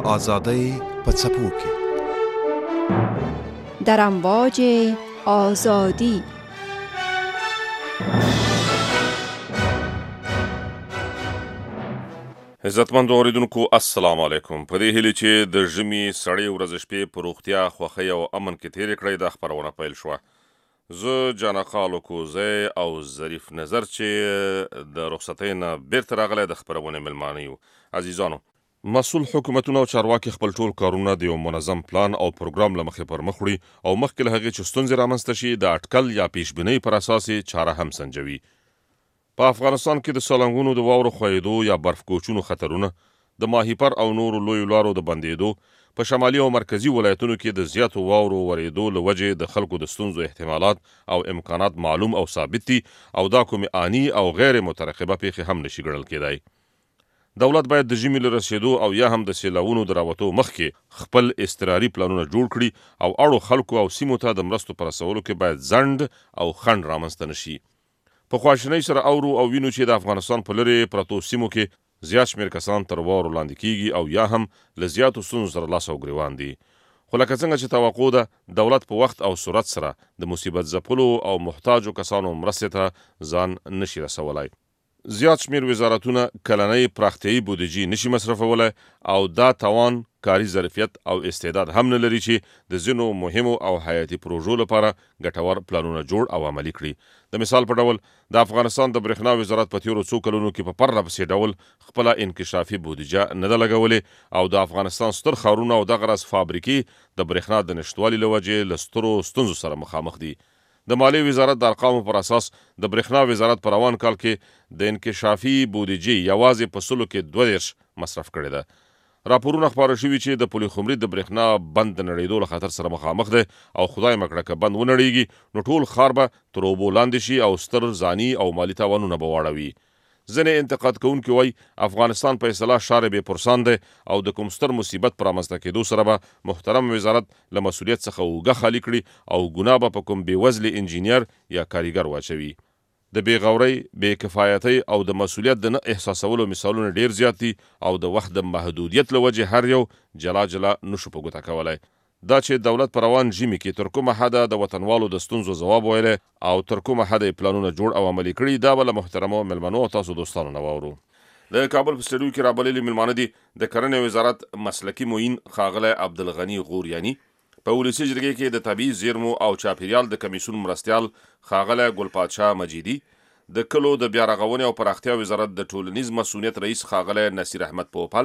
آزادۍ په څپو کې در امواج آزادی. عزتمندو اوریدونکو السلام علیکم. په دې هیله چې د ژمي سړې ورځې شپې په روغتیا خوښۍ او امن کې تیرې کړئ دا خپرونه پیل شوه. زه جانا خالو کوزی او ظریف نظر چې د رخصتۍ نه بیرته راغلی د خپرونې ملمانه یو. عزیزانو، مسؤل حکومتونه او چارواکي خپل ټول کارونه د یو منظم پلان او پروګرام له مخې پر مخ وړي او مخکې له هغې چې ستونزې رامنځته شي د اټکل یا پیشبینۍ پر اساس یې چاره هم سنجوي. په افغانستان کې د سالنګونو د واورو ښویېدو یا برف کوچونو خطرونه، د ماهیپر او نورو لویو لارو د بندېدو، په شمالي او مرکزي ولایتونو کې د زیاتو واورو ورېدو له وجې د خلکو د ستونزو احتمالات او امکانات معلوم او ثابت دي او دا کومې آني او غیر مترقبه پیښې هم نشي ګڼل کېدای. دولت باید د ژمي له رسېدو او یا هم د سیلاوونو د راوتو مخکې خپل اضطراري پلانونه جوړ کړي او اړو خلکو او سیمو ته د مرستو په رسولو کې باید ځنډ او خنډ رامنځته نشي. په خواشینۍ سره اورو او وینو چې د افغانستان په لرې پرتو سیمو کې زیات شمېر کسان تر واورو لاندې کیږي او یا هم له زیاتو ستونزو سره لاس او ګریوان دي. خو لکه څنګه چې توقع ده، دولت په وخت او سرعت سره د مصیبت ځپلو او محتاجو کسانو مرستې ته ځان نشي رسولی. زیات شمېر وزارتونه کلنۍ پراختیایي بودیجې نشي مصرفولی او دا توان، کاري ظرفیت او استعداد هم نه لري چې د ځینو مهمو او حیاتي پروژو لپاره ګټور پلانونه جوړ او عملي کړي. د مثال په ډول د افغانستان د برېښنا وزارت په تېرو څو کلونو کې په پرله پسې ډول خپله انکشافي بودیجه نه ده لګولې او د افغانستان ستر ښارونه او دغه راز فابریکې د برېښنا د نشتوالي له وجې له سترو ستونزو سره مخامخ دي. د مالیې وزارت د ارقامو پر اساس د برېښنا وزارت په روان کال کې د انکشافي بودیجې یوازې په سلو کې 22 مصرف کړې ده. راپورونه خپاره شوي چې د پل خمري د برېښنا بند د نړېدو له خطر سره مخامخ دی او خدای مکړه که بند ونړېږي نو ټول ښار به تر اوبو لاندې شي او ستر ځاني او مالي تاوانونه به واړوي. ځینې انتقاد کوونکي وایي افغانستان په اصطلاح شار بې پرسان دی او د کوم ستر مصیبت په رامنځته کېدو سره به محترم وزارت له مسؤلیت څخه اوږه خالي کړي او ګناه به په کوم بېوزلي انجینر یا کاریګر واچوي. د بېغورۍ، بې کفایتۍ او د مسؤلیت د نه احساسولو مثالونه ډیر زیات دي او د وخت د محدودیت له وجې هر یو جلا جلا نشو په ګوته کولی. دا چې دولت په روان ژمي کې تر کومه حده د وطنوالو د ستونزو ځواب ویلی او تر کومه حده یې پلانونه جوړ او عملي کړي، دا به له محترمو مېلمنو او تاسو دوستانو نه واورو. د کابل په سټډیو کې رابللي مېلمانه دي د کرنې وزارت مسلکي معین ښاغلی عبدالغني غوریاني، په ولسي جرګې کې د طبیعي زیرمو او چاپیریال د کمیسیون مرستیال ښاغلی ګلپادشاه مجیدي، د کلو د بیا رغونې او پراختیا وزارت د ټولنیز مسؤلیت رئیس ښاغلی نصیر احمد پوپل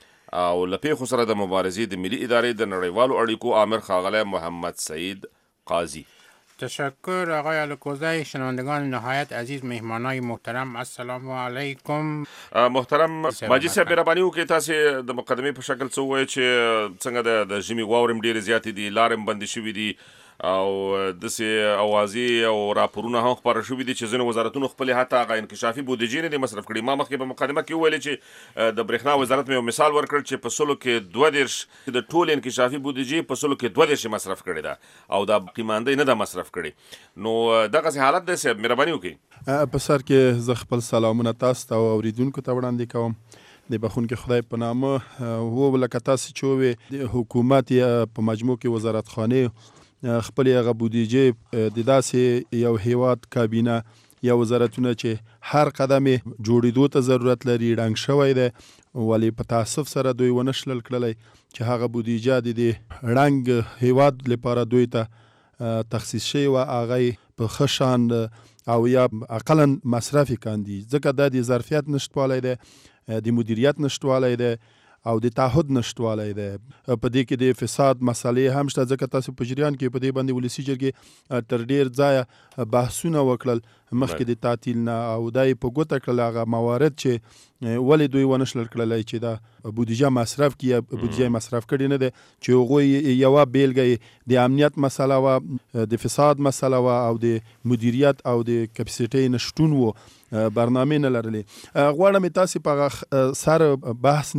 او له پیښو سره د مبارزې د ملي ادارې د نړیوالو اړیکو آمر ښاغلی محمد سعید قاضی. تشکر آقای الکوزی. شنوندگان نهایت عزیز، مهمانای محترم، السلام علیکم. محترم ماجد صاحب، مهرباني وکړئ تاسې د مقدمې په شکل څه ووایئ چې څنګه د ژمي واورې ډېرې زیاتې دي، لارې هم بندې شوي دي او داسې اوازې او راپورونه هم خپاره شوي دي چې ځینو وزارتونو خپلې حتی هغه انکشافي بودیجې نه دي مصرف کړي. ما مخکې په مقدمه کې وویلې چې د برېښنا وزارت مې یو مثال ورکړ چې په سلو کې 22 د ټول انکشافي بودیجې په سلو کې 22 مصرف کړې ده او دا قیماندۍ نه ده مصرف کړې. نو دغسې حالت دی صاحب، مهرباني وکړئ. په سر کې زه خپل سلامونه تاسو ته او اوریدونکو ته وړاندې کوم د بخونکي خدای په نامه. و لکه تاسې چې ووې د حکومت په مجموع کې وزارت خانې خپل هغه بودیجې د داسې یو هیواد کابینه یا وزارتونه چې هر قدم جوړېدو ته ضرورت لري ړنګ شوی دی، ولی په تاسف سره دوی ونه شلل کړلی چې هغه بودیجه د ړنګ هیواد لپاره دوی ته تخصیص شوی و، هغه په ښه شان او یا اقلا مصرف کاندي، ځکه دا د ظرفیت نشتوالی دی، د مدیریت نشتوالی دی او د تعهد نشتوالی دی. په دې کې د فساد مسلې هم شته، ځکه تاسو په جریان کې په دې باندې ولسي جرګې تر ډېر ځایه بحثونه وکړل مخکې د تعطیل نه او دا یې په ګوته کړل هغه موارد چې ولې دوی ونه شلل کړلی چې دا بودیجه مصرف کړي یا بودیجه مصرف کړې نه ده، چې هغوی یوه بیلګه د امنیت مسله وه، د فساد مسله وه او د مدیریت او د کپسیټۍ نشتون و، برنامې نه لرلې. غواړم تاسې په هغه سر بحث نه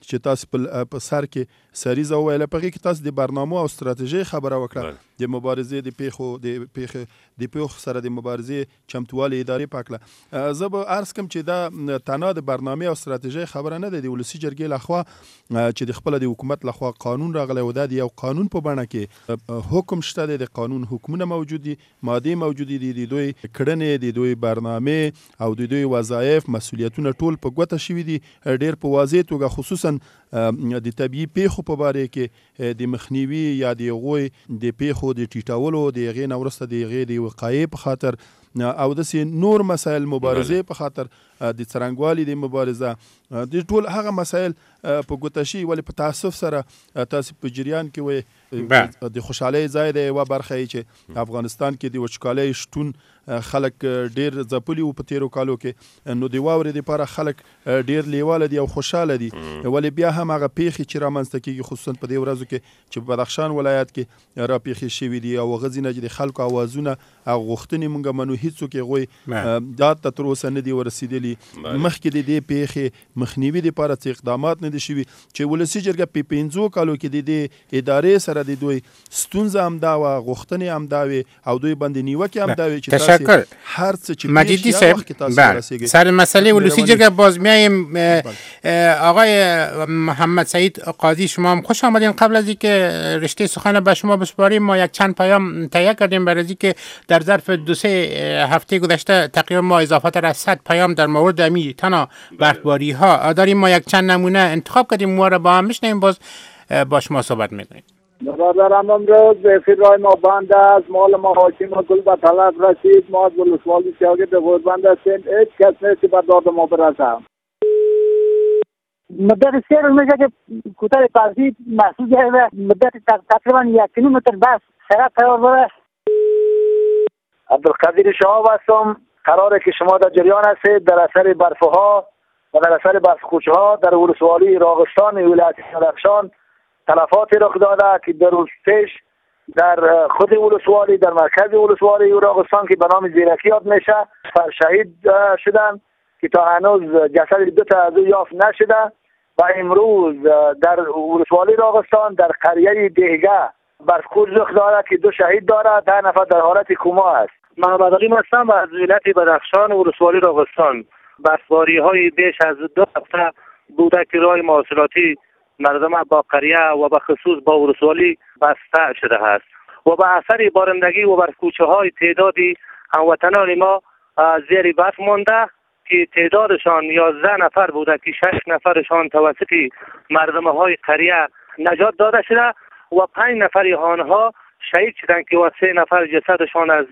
چې تاسو په سر کې سریزه وویله په هغې کې تاسو د برنامو او ستراتیژۍ خبره وکړه د مبارزې د پیښو سره د مبارزې چمتووالي ادارې په هکله زه به عرض کړم چې دا تنها د برنامې او ستراتیژۍ خبره نه ده د ولسي جرګې لخوا چې د خپله د حکومت لخوا قانون راغلی و دا د یو قانون په بڼه کې حکم شته دی د قانون حکمونه موجود دي مادې موجودې دي د دوی کړنې د دوی برنامې او د دوی وظایف مسؤلیتونه ټول په ګوته شوي دي ډېر په واضح توګه خصوصا د طبیعي پیښو په باره کې د مخنیوي یا د هغوی د پیښو د ټیټولو د هغې نه وروسته د هغې د وقایې په خاطر او داسې نور مسایل مبارزې په خاطر د څرنګوالي د مبارزه د ټول هغه مسایل په ګوته شي ولې په تاسف سره تاسو په جریان کې وایي د خوشحالۍ ځای دی یوه برخه یې چې افغانستان کې د وچکالۍ شتون خلک ډېر ځپلي وو په تېرو کالو کې نو د واورې دپاره خلک ډېر لیواله دي او خوشحاله دي ولې بیا هم هغه پیښې چې رامنځته کېږي خصوصا په دې ورځو کې چې په بدخشان ولایت کې راپېښې شوي دي او هغه ځینې چې د خلکو اوازونه او غوښتنې مونږ منو هېڅوک هغوی دا ته تر اوسه نه دي ورسېدلي مخکې د دې پیښې مخنیوي دپاره څه اقدامات نه دي شوي چې ولسي جرګه په 5 کالو کې د دې ادارې سره د دوی ستونزه همدا وه غوښتنې همدا وې او دوی باندې نیوکې همدا وې چې تشکر هر څه چې مجیدی صاحب سر مسئله ولسی جرگه باز میایم آقای محمد سعید قاضی شما هم خوش آمدین قبل از اینکه رشته سخن به شما بسپاریم ما یک چند پیام تهیه کردیم برای اینکه در ظرف 2-3 هفته گذشته تقریبا ما اضافه تر از 100 پیام در مورد امی تنها برفباری ها داریم ما یک چند نمونه انتخاب کردیم ما را با هم میشنیم باز با شما صحبت میکنیم برادرم امروز به فیرای ما بند است مال ما حاکم و گل به طلب رسید ما از ولسوالی شاگرد غربند هستیم هیچ کس نیست بر داد ما برسم مدت 3 روز میشه که کوتاه پارسی محسوس ہے مدت تقریبا 1 کیلومتر بس سرعت تیار بره عبدالقدیر شهاب هستم قراره که شما در جریان هستید در اثر برفها و در اثر برفکوچه ها در ولسوالی راغستان ولایت بدخشان تلفاتی رخ داده که در روز پیش در خود ولسوالی در مرکز ولسوالی راغستان که به نام زیرکی یاد میشه شهید شدن که تا هنوز جسد 2 تا از او یافت نشده و امروز در ولسوالی راغستان در قریه دهگه برفکوچ رخ داده که 2 شهید داره 10 نفر در حالت کوما است. محمد علی هستم از ولایت بدخشان و ولسوالی راغستان. برفباری های بیش از 2 هفته بوده که راه مواصلاتی مردم با قریه و به خصوص با ولسوالی بسته شده است و به اثر بارندگی و برفکوچه های تعدادی هموطنان ما زیر برف مانده که تعدادشان 11 نفر بوده که 6 نفرشان توسط مردم های قریه نجات داده شده و 5 نفر آنها شهید شدند که و 3 نفر جسدشان از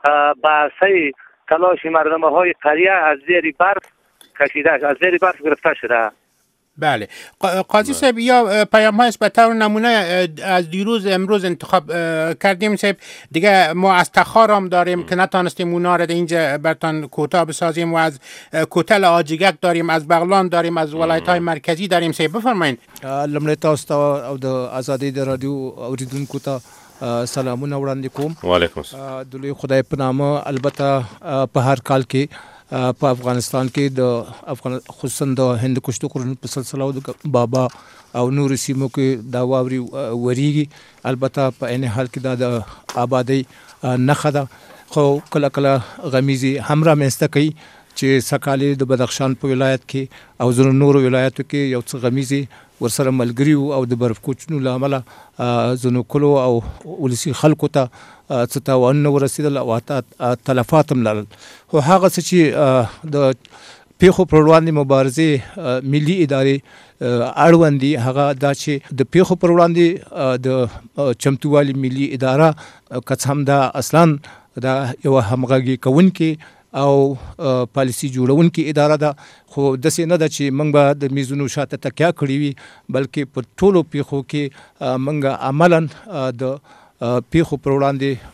بسته تلاش مردم های قریه از زیر برف کشیده از زیر برف گرفته شده. بله قاضی صاحب یا پیام های به طور نمونه از دیروز امروز انتخاب کردیم صاحب دیگه ما از تخار هم داریم که نتانستیم اونا را اینجا برتان کوتاه بسازیم و از کوتل آجیگک داریم از بغلان داریم از ولایت های مرکزی داریم صاحب بفرمایید. لمړی تاسو او د ازادۍ د رادیو اوریدونکو ته سلامونه وړاندې کوم. وعلیکم السلام. د لوی خدای په نامه البته په هر کال کې په افغانستان کې د خصوصا د هندوکش د قرون په سلسله او د بابا او نور سیمو کې دا واوري وریږي البته په عین حال کې دا د آبادی نښه ده خو کله کله غمیزي هم رامنځته کوي چې سکالي د بدخشان په ولایت کې او ځینو نورو ولایتو کې یو څه غمیزي ورسره ملګري او د برف کوچونو له امله ځینو کلو او ولسي خلکو ته څه تاوان نه ورسېدل او تلفات هم لرل خو هغه څه چې د پیښو پر وړاندې مبارزې ملي ادارې اړوند دي هغه دا چې د پیښو پر وړاندې د چمتووالي ملي اداره که څه هم دا اصلا دا یوه همغږي کوونکې او پالیسي جوړونکې اداره ده خو داسې نه ده چې موږ به د میزونو شاته تکیه کړې وي بلکې په ټولو پیښو کې موږ عملا د پیښو پر وړاندې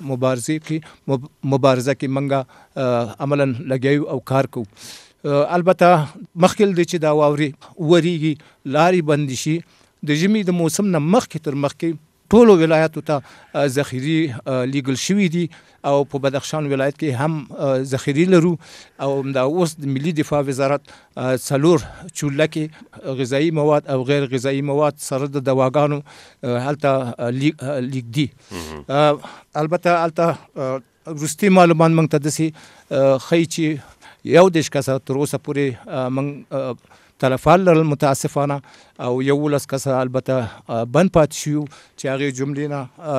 مبارزه کې موږ عملا لګیو او کار کوو. البته مخکې دی چې دا واورې وریږي لارې بندې شي د ژمي د موسم نه مخکې تر مخکې ټولو ولایاتو ته ذخیرې لیږل شوي دي او په بدخشان ولایت کې هم ذخیرې لرو او دا اوس د ملي دفاع وزارت 4 چورلکې غذایي مواد او غیر غذایي مواد سره د دواګانو هلته لیږدي. البته هلته وروستي معلومات موږ ته داسې ښیي چې 11 کسه تر اوسه پورې موږ تلفات لرل متاسفانه او 11 کسه البته بند پاتې شو چې هغې جملې نه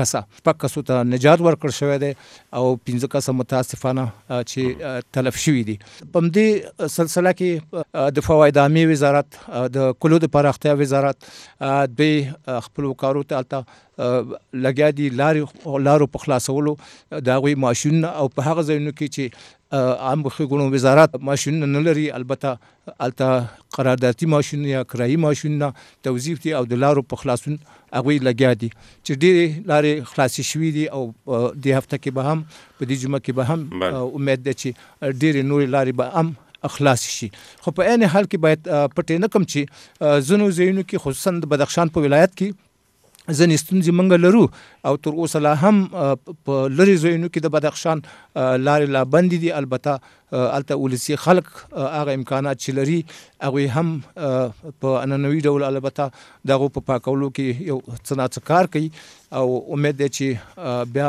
6 کسو ته نجات ورکړل شوی دی او 15 کسه متاسفانه چې تلف شوي دي. په همدې سلسله کې د فواید عامې وزارت د کلو د پراختیا وزارت دوی خپلو کارو ته هلته لګیا دي لارو په خلاصولو د هغوی ماشینونه او په هغه ځایونو کې چې عام ښوونو وزارت ماشینونه نه لري البته هلته قراردادي ماشینونه یا کرایي ماشینونه توظیف دي او د لارو په خلاصون هغوی لګیا دي چې ډېرې لارې خلاصې شوي دي او دې هفته کې به هم په دې جمعه کې به هم امید ده چې ډېرې نورې لارې به هم خلاص شي. خو په عین حال کې باید پټې نه کړم چې ځینو ځایونو کې خصوصا د بدخشان په ولایت کې ځینې ستونزې موږ لرو او تر اوسه لا هم په لرې ځایونو کې د بدخشان لارې لا بندې دي. البته هلته ولسي خلک هغه امکانات چې لري هغوی هم په عنعنوي ډول البته د هغو په پاکولو کې یو څه ناڅه کار کوي او امید دی چې بیا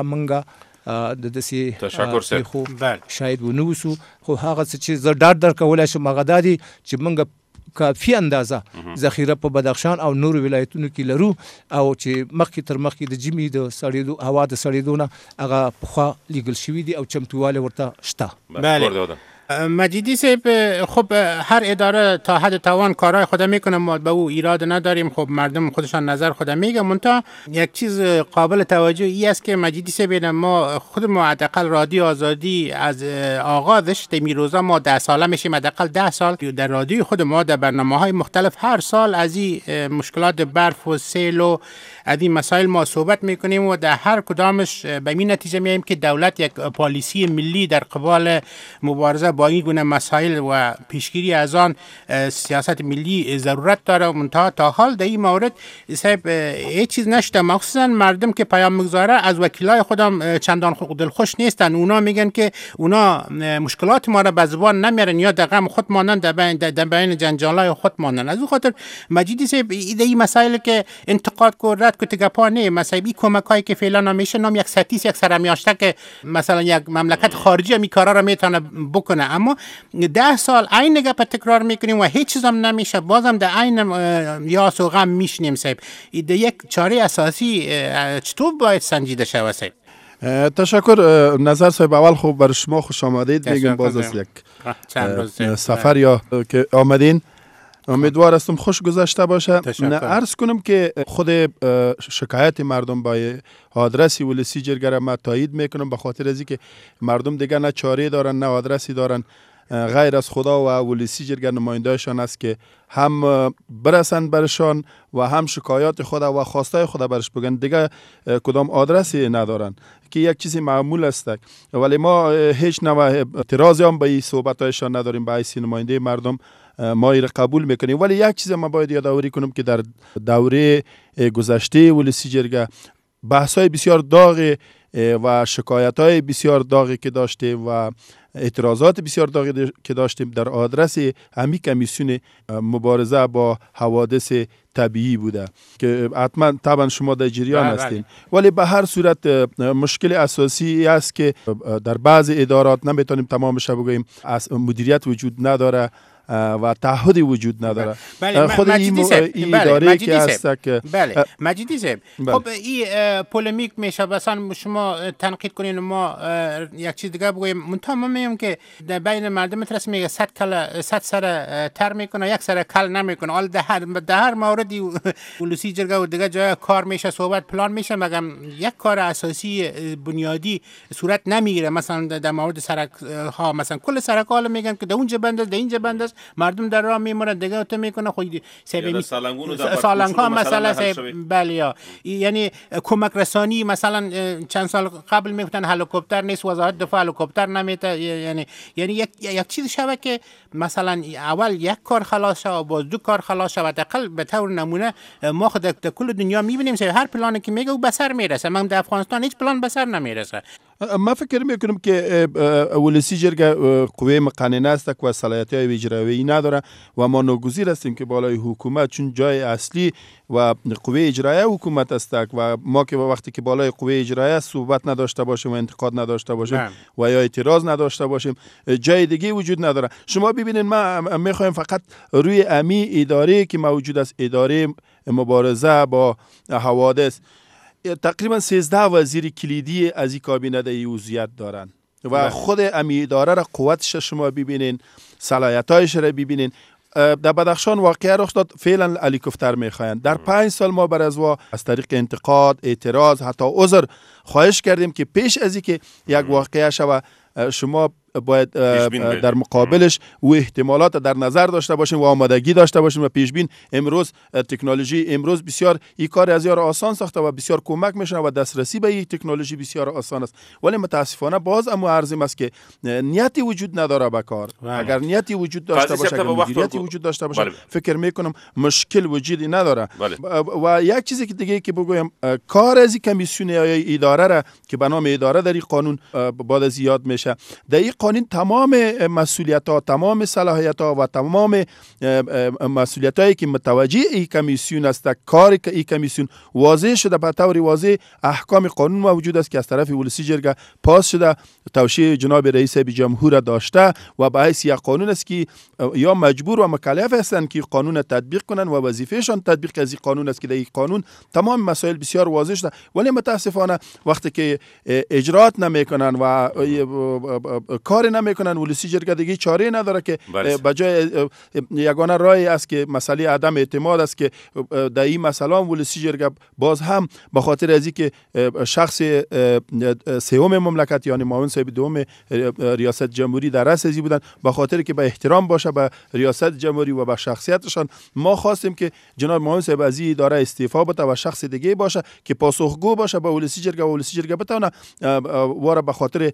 موږ د داسې پیښو شاید ونه اوسو. خو هغه څه چې زه ډاډ درکولی شم هغه دا دي چې موږ کافي اندازه ذخیره په بدخشان او نورو ولایتونو کې لرو او چې مخکې تر مخکې د ژمي د سړېدو هوا د سړېدو نه هغه پخوا لیږل شوي دي او چمتووالی ورته شته. بله مجیدی صاحب، خب هر اداره تا حد توان کارهای خود میکنه، ما به او ایراد نداریم. خب مردم خودشان نظر خود میگه. منتها یک چیز قابل توجه ای است که مجیدی صاحب ما خود ما حداقل رادیو آزادی از آغازش دمیروزا ما 10 ساله میشیم، حداقل 10 سال در رادیو خود ما در برنامه‌های مختلف هر سال از این مشکلات برف و سیل و از این مسائل ما صحبت میکنیم و در هر کدامش به این نتیجه میایم که دولت یک پالیسی ملی در قبال مبارزه با این گونه مسائل و پیشگیری از آن سیاست ملی ضرورت داره. منتها تا حال در این مورد صاحب هیچ چیز نشده. مخصوصا مردم که پیام میگذاره از وکیلای خودم چندان دلخوش نیستن. اونا میگن که اونا مشکلات ما را به زبان نمیارن یا در غم خود مانن، در بین جنجالای خود مانن. از اون خاطر مجیدی صاحب این مسائل که انتقاد کو رد کو تگپانه مثلا این کمکایی که فعلا میشه نام یک ستیس یک سرمیاشته که مثلا یک مملکت خارجی می کارا را میتونه بکنه، اما 10 سال عین گپ تکرار میکنیم و هیچ چیز هم نمیشه، بازم در عین یاس و غم میشنیم. صاحب یک چاره اساسی چطور باید سنجیده شود؟ صاحب تشکر نظر صاحب. اول خوب بر شما خوش آمدید میگم باز از یک سفر یا که آمدین. امیدوار هستم خوش گذشته باشه. عرض کنم که خود شکایت مردم با آدرسی ولسی جرگه را من تایید میکنم، به خاطر از اینکه مردم دیگه نه چاره دارن نه آدرسی دارن غیر از خدا و ولسی جرگه نمایندهشان است که هم برسن برشان و هم شکایات خود و خواستای خود برش بگن. دیگه کدام آدرسی ندارن که یک چیزی معمول است، ولی ما هیچ نوع اعتراضی هم به این صحبتایشان نداریم. به حیث نماینده مردم ما را قبول میکنیم. ولی یک چیز ما باید یادآوری کنم که در دوره گذشته ولسی جرگه بحث‌های بسیار داغ و شکایت‌های بسیار داغی که داشتیم و اعتراضات بسیار داغی که داشتیم در آدرس همین کمیسیون مبارزه با حوادث طبیعی بوده که حتما طبعا شما در جریان هستین. ولی به هر صورت مشکل اساسی است که در بعض ادارات نمیتونیم تمامش بگوییم مدیریت وجود نداره و تعهدی وجود نداره. خود این اداره که هست که بله مجیدی صاحب، خب این پولمیک میشه، مثلا شما تنقید کنین ما یک چیز دیگه بگویم. منتها ما میگم که در بین مردم ترس میگه 100 سر تر میکنه یک سر کل نمیکنه. حالا در هر موردی ولسی جرگه و دیگه جای کار میشه، صحبت پلان میشه، مگم یک کار اساسی بنیادی صورت نمیگیره. مثلا در مورد سرک ها مثلا کل سرک ها میگن که در اونجا بنداز در اینجا بنداز، مردم در راه میمونن دیگه تو میکنه خود سالنگ ها مثلا بله یعنی کمک رسانی مثلا چند سال قبل میگفتن هلیکوپتر نیست، وزارت دفاع هلیکوپتر نمیده، یعنی یک چیز شبه که مثلا اول یک کار خلاص شد و باز دو کار خلاص شد. حداقل به طور نمونه ما خود در کل دنیا میبینیم هر پلانی که میگه به سر میرسه. من در افغانستان هیچ پلان به سر نمیرسه. ما فکر میکنم که ولسی جرگه قوه مقننه است که صلاحیت‌های اجرایی نداره و ما ناگزیر هستیم که بالای حکومت، چون جای اصلی و قوه اجرایی حکومت است و ما که وقتی که بالای قوه اجرایی صحبت نداشته باشیم و انتقاد نداشته باشیم و یا اعتراض نداشته باشیم جای دیگه وجود نداره. شما ببینید ما میخوایم فقط روی امی اداره که موجود است، اداره مبارزه با حوادث، تقریبا 13 وزیر کلیدی از این کابینه در عضویت دارن و خود امی اداره را قوتش شما ببینین، صلاحیت‌هایش را ببینین. در بدخشان واقعا رخ داد فعلا هلیکوپتر میخواین. در 5 سال ما بر از طریق انتقاد، اعتراض، حتی عذر خواهش کردیم که پیش از اینکه یک واقعه شود شما باید در مقابلش و احتمالات در نظر داشته باشیم و آمادگی داشته باشیم و پیشبین. امروز تکنولوژی امروز بسیار این کار از یار آسان ساخته و بسیار کمک میشه و دسترسی به این تکنولوژی بسیار آسان است، ولی متاسفانه باز اما عرضم است که نیتی وجود نداره به کار. اگر نیتی وجود داشته باشه، اگر مدیریتی وجود داشته باشه، فکر میکنم مشکل وجودی نداره. و یک چیزی که دیگه که بگویم، کار از کمیسیون یا اداره را که به نام اداره در این قانون بعد از یاد میشه، در این قانون تمام مسئولیت‌ها، تمام صلاحیت‌ها و تمام مسئولیت‌هایی که متوجه این کمیسیون است، کار این کمیسیون واضح شده، به طور واضح احکام قانون موجود است که از طرف ولسی جرگه پاس شده، توشیح جناب رئیس جمهور داشته و به حیث یک قانون است که یا مجبور و مکلف هستند که قانون تطبیق کنند و وظیفهشان تطبیق از این قانون است که در این قانون تمام مسائل بسیار واضح شده. ولی متاسفانه وقتی که اجرات نمیکنن و کار نمیکنن، ولسی جرگه دیگه چاره نداره که بجای یگانه راهی است که مسئله عدم اعتماد است که در این مسئله ولسی جرگه باز هم به خاطر از اینکه شخص سوم مملکت یعنی معاون صاحب دوم ریاست جمهوری در رأس ازی بودن، به خاطر که به احترام باشه به ریاست جمهوری و به شخصیتشان، ما خواستیم که جناب معاون صاحب از این اداره استعفا بده و شخص دیگه باشه که پاسخگو باشه به ولسی جرگه و ولسی جرگه بتونه واره به خاطر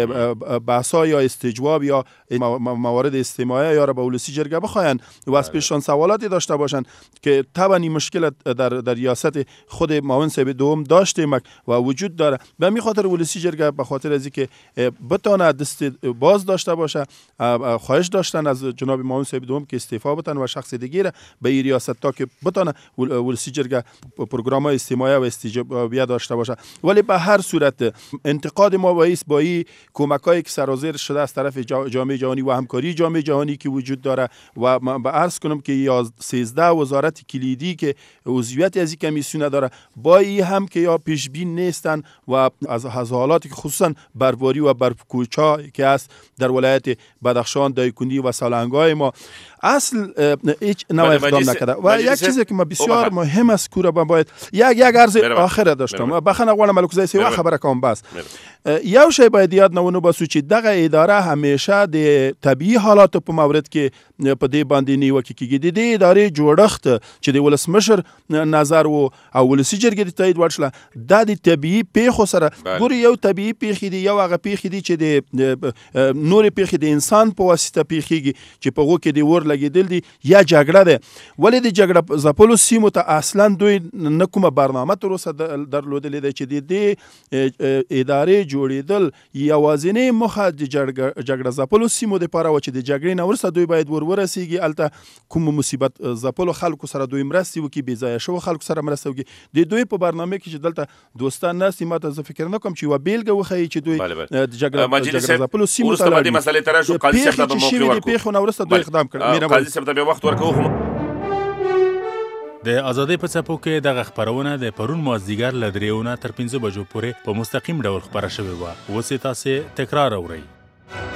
بحثا یا استجواب یا موارد استماعی یا به ولسی جرگه بخواین و از پیششان سوالاتی داشته باشن که طبعا این مشکل در ریاست خود معاون صاحب دوم داشتیم و وجود داره. به همین خاطر ولسی جرگه به خاطر از اینکه بتونه دست باز داشته باشه، خواهش داشتن از جناب معاون صاحب دوم که استعفا بدن و شخص دیگه را به این ریاست تا که بتونه ولسی جرگه پروگرام‌های استماعی و استجابیه داشته باشه. ولی به هر صورت انتقاد ما با این کمک‌هایی که سرازیر شده از طرف جامعه جهانی و همکاری جامعه جهانی که وجود داره و من به عرض کنم که 13 وزارت کلیدی که عضویت از این کمیسیون داره با این هم که یا پیش بین نیستن و از حالاتی که خصوصا برباری و برفکوچا که است در ولایت بدخشان، دایکنی و سالنگای ما اصل هیچ نوع اقدام نکرده. و یک چیزی که ما بسیار مهم است کورا باید یک عرض آخر داشتم بخنه قوانم ملک زیسی و خبر کام بس یو شی باید یاد نونو باسو چې دغه اداره همیشه د طبیعي حالاتو په مورد کې په دې باندې نیوکه کیږي. د دې ادارې جوړښت چې د ولسمشر نظر او ولسی جرګې د تایید ورشله د طبیعي پیښو سره ګوري، یو طبیعي پیښې دي، یو هغه پیښې دي چې د نور پیښې د انسان په واسطه پیښیږي چې په هغو کې د ور لګېدل دي یا جګړه ده. ولې د جګړه ځپلو سیمو ته اصلا دوی نه کومه برنامه تر اوسه درلودلې ده چې د دې ادارې جوړېدل یوازینی مخه د جګړه ځپلو سیمو دپاره و چې د جګړې نه وروسته دوی باید ورسیږي هلته کوم مصیبت ځپلو خلکو سره دوی مرستې وکړي، بې ځایه شوو خلکو سره مرسته وکړي. د دوی په برنامه کې چې دلته دوستان ناست ما ته زه فکر نه کوم چې یوه بیلګه وښیي چې دوی د جګړه ځپلو سیمو ته لاړ پیښې چې شوي د پیښو نه وروسته دوی اقدام کړی. قاضي صاحب ته بیا وخت ورکوو. د ازادۍ په څپو کې دغه خپرونه د پرون مازدیګر له 3 نه تر 5 بجو پورې په مستقیم ډول خپره شوې وه. اوس یې تاسې تکرار اورئ.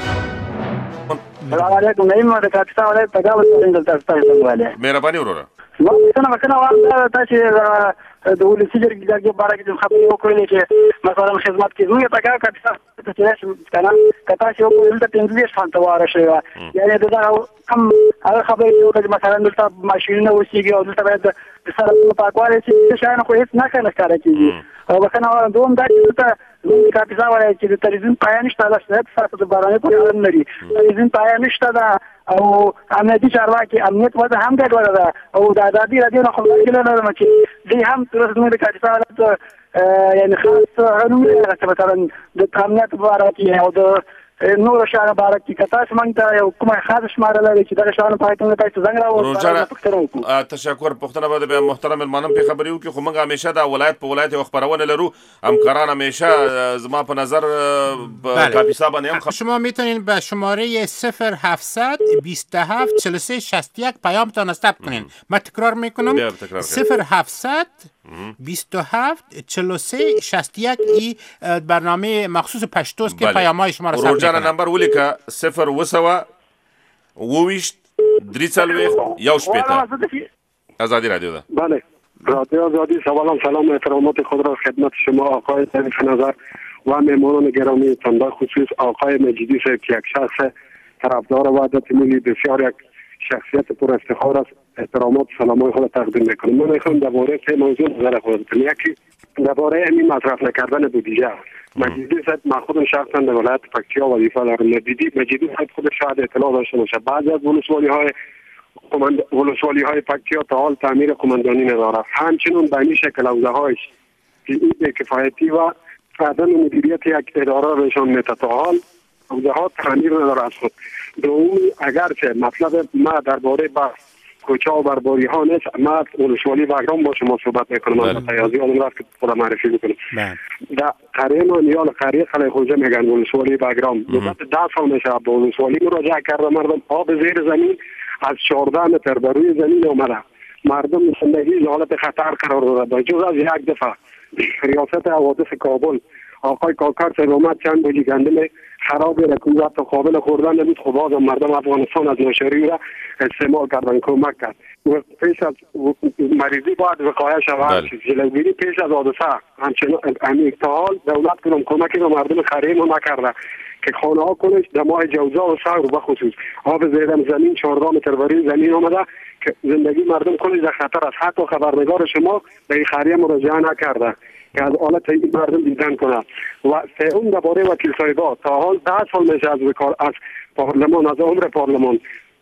السلام علیکم. نعیم د پاکستان ولایت پګاو څخه دلته تاسو ته واله. مهرباني وروره. نو څنګه وکړه تاسو د ولسی جرګې د باره کې خبرې وکړلې چې مثلا خدمت کې زموږ په کار کې چې کنه کته چې یو د پنځه سال ته واره شوی یعنی دا کم هغه خبرې وکړي مثلا دلته ماشینونه وسیږي او دلته باید د سره پاکوالی چې شاین خو هیڅ نه کنه کار کوي او وکنه دوم دا چې ته کاپیسا وایي چې د تلویزیون پایان شته د سات سره د بارانه په اړه لري تلویزیون پایان شته دا او امنیتي چارواکي امنیت وځه هم ګډوډه ده او د ازادي راډیو نه خبرې نه لرم چې دوی هم تر اوسه د کاپیسا ولایت یعنی خاص علوم مثلا د امنیت په اړه کې او د نور شهر بارک کې کتاس مونږ ته یو کومه خاص شماره لري چې دا شهر په اړه تاسو څنګه راوړو تشکر پښتنه به محترم المنم په خبرې وکړو خو موږ همیشه د ولایت په ولایت یو خبرونه لرو همکاران همیشه زما په نظر کاپیسا باندې هم شما میتونین به شماره 0700 27 43 61 پیامتان ثبت کنین. من تکرار میکنم 0700 27 43 61 ای برنامه مخصوص پشتوست که پیام‌های شما را ثبت می‌کنه. روزانه نمبر ولیکه 0 وویشت دریچلوی یو شپیتا آزادی رادیو ده. بله رادیو آزادی. سلام احترامات خود را خدمت شما آقای تعریف نظر و مهمانان گرامی تان خصوص آقای مجیدی صاحب که یک شخص طرفدار وحدت ملی بسیار یک شخصیت پر افتخار است. احترامات سلامای خود تقدیم میکنم. من میخوام درباره سه موضوع نظر خود بدم. یکی درباره همین مصرف نکردن بودجه. مجیدی صاحب من خودم شخصا در ولایت پکتیا وظیفه دارم. مجیدی صاحب خود شاید اطلاع داشته باشه. بعضی از ولسوالی های پکتیا تا حال تعمیر قماندانی نداره. همچنین به این شکل حوزه‌هایش بی‌کفایتی و عدم مدیریت یک اداره بهشان میده. تا حال حوزه‌ها تعمیر نداره از خود. دومی اگرچه مطلب ما درباره بحث کوچه و برباری ها نیست، ما ولسوالی بگرام با شما صحبت میکنم. من تیازی آدم رفت که خودم معرفی بکنم. در قریه ما نیال قریه خلی خوجه میگن ولسوالی بگرام. مدت 10 سال میشه به ولسوالی مراجعه کرده. مردم آب زیر زمین از 14 متر بر روی زمین اومده. مردم زندگی حالت خطر قرار داده. جز از یک دفعه ریاست حوادث کابل آقای کاکر صاحب اومد چند بوجی گندم خراب رکوبت و قابل خوردن نبود. خب باز مردم افغانستان از نوشری را استعمال کردن کمک کرد. و پیش از مریضی باید وقایع شود. جلوگیری پیش از حادثه همچنان اکتحال دولت کنم کمکی به مردم خریم نکرده که خانه ها کنش در ماه جوزا و سر و بخصوص آب زیرم زمین 14 متر بری زمین آمده که زندگی مردم کنش در خطر است. حتی خبرنگار شما به این خریه مراجعه نکرده که از حالت این مردم دیدن کنه. و سوم درباره وکیل صاحبا تا حال 10 سال میشه از پارلمان از عمر پارلمان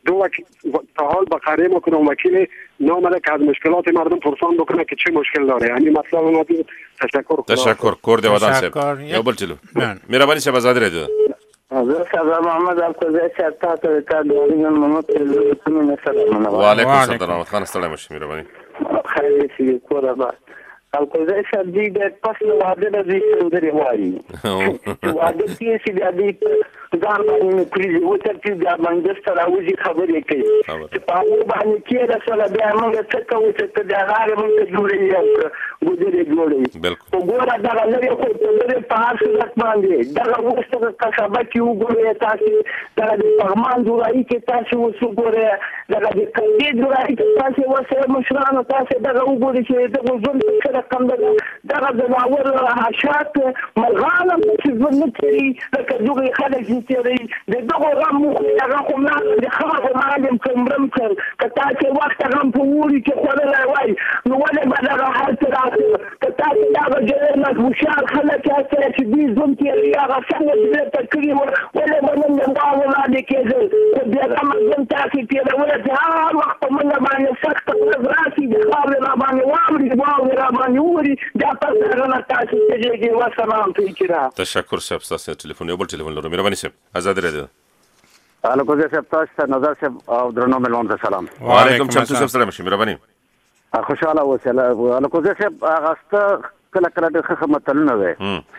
تا حال به خریه ما کنم وکیل نامده که از مشکلات مردم پرسان بکنه که چه مشکل داره. یعنی مطلب ما تشکر کورد ودان صاحب یو بل چلو مهربانی صاحب آزادی رادیو حضرت صاحب محمد القضیه چرتا ته تا دورین محمد سلام و علیکم السلام خان السلام مهربانی خیر شي کوره با القضیه شدی د پس واده د دې سندري وایي واده کې چې د دې ځان باندې کړی و چې د باندې سره وځي خبرې کوي چې په هغه باندې کې د سره بیا موږ څه کوو چې د هغه موږ جوړې یو ګورې جوړې وګوره دا لري خو د پاس لک باندې دا وګورئ کسبه کې وګورئ تاسو دا د فرمان جوړای کې تاسو وګورئ دا د کندې جوړای کې تاسو وسه مشرانو تاسو دا وګورئ چې د وزن سره کم دا د باور حشات ملغانه چې ځنتري لکه دوی خلک چې دغه رامو هغه کوم نه د خبرو معلم کوم کړ کته چې وخت هغه په ووري کې خلل وای نو ولې بدل حالت راځي کته دا وجه نه خوشال خلک چې دې ځنتري هغه څنګه دې تکریم ولې باندې دا ولاده کېږي بیا هم تاسو ته ولې ها وخت موږ باندې سخت راځي د خبرو باندې وامري نوري دا پس نه تاسو ته کې وسلام پیچرا تشکر صاحب تاسو ټلیفون یو بل ټلیفون لرو مهرباني صاحب آزاد رادیو الو صاحب تاسو نظر صاحب او درنو ملون ته سلام وعلیکم السلام سلام مهرباني خوشاله اوسه الو صاحب اغسطه کله کله د خدمت نه وي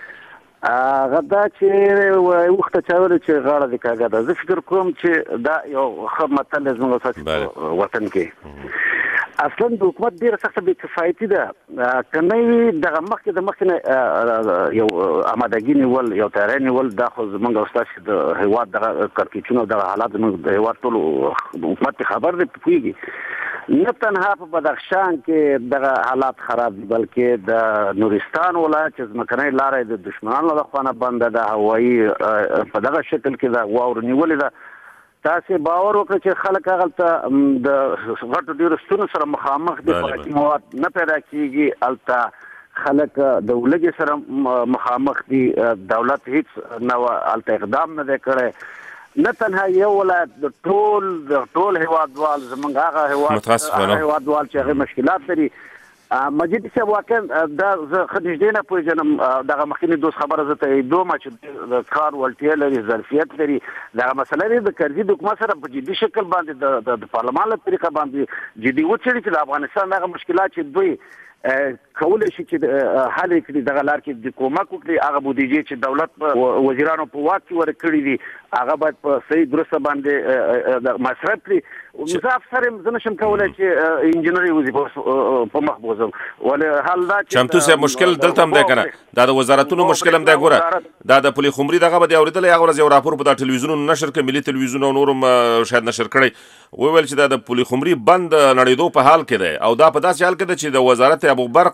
غدا چې وخت چاوره چې غاړه د کاګه ده زه فکر کوم چې دا یو خدمت لازم وساتي وطن کې اصلا د حکومت ډیره سخته بې کفایتي ده کنه دغه مخکې د مخکې یو آمادګي نیول یو تیاری نیول دا خو زمونږ او ستاسو د هیواد دغه کړکېچونه دغه حالات زمونږ د هیواد ټول حکومت خبر دی پوهېږي نه تنها په بدخشان کې دغه حالات خراب دي بلکې د نورستان ولایت چې ځمکنۍ لاره د دشمنانو لخوا نه بنده ده، هوایي په دغه شکل کې د واورو نیولې ده. تاسې باور وکړئ چې خلک هغلته د غټو ډېرو ستونزو سره مخامخ دي، خوراکي مواد نه پیدا کېږي، هلته خلک د ولږې سره مخامخ دي. دولت هیڅ نوع هلته اقدام نه دی کړی. نه تنها یو ولایت، د ټول هیوادوال زمونږ هغه هیوادوال چې هغه مشکلات لري. مجید صاحب واقعا دا زه ښه نږدې نه پوهېږم، دغه مخکینی دوست خبره زه تاییدوم چې د کار وړتیا لري، ظرفیت لري. دغه مسله دی د کرزي د حکومت سره په جدي شکل باندې د پارلمان له طریقه باندې جدي وڅېړي چې د افغانستان دغه مشکلات چې دوی کولی شي چې حل کړي، دغه لار کې د کومک وکړي. هغه بودیجې چې دولت وزیرانو په واک کې ورکړي دي هغه باید په صحیح درسته باندې مصرف کړي. زه افسر یم، زه نشم کولی چې انجینري وظیفه په مخ بوځم. ولې حال دا چې چمتو صاحب مشکل دلته هم دی که نه، دا د وزارتونو مشکل هم دی. ګوره دا د پلي خمري دغه به دې اورېدلی هغه ورځ یو راپور په دا ټلویزیونونو نشر کړ، ملي ټلویزیون او نور هم شاید نشر کړی، وویل چې دا د پلي خمري بند نړېدو په حال کې دی، او دا په داسې حال کې ده چې د وزارت ابو برق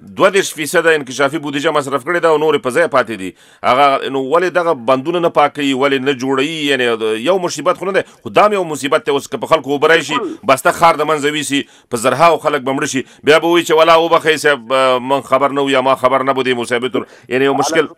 22% انکشافي بودیجه مصرف کړې ده او نورې په ځای پاتې دي. هغه نو ولې دغه بندونه نه پاکوي، ولې نه جوړوي؟ یعنې یو مصیبت خو نه دی، خو دا هم یو مصیبت دی. اوس که په خلکو اوبه راشي بسته ښار د منځه ویسي، په زرهاو خلک به مړه شي، بیا به وایي چې ولا وبښئ صاحب من خبر نه و یا ما خبر نه بودیم مصیبتون. یعنې یو مشکل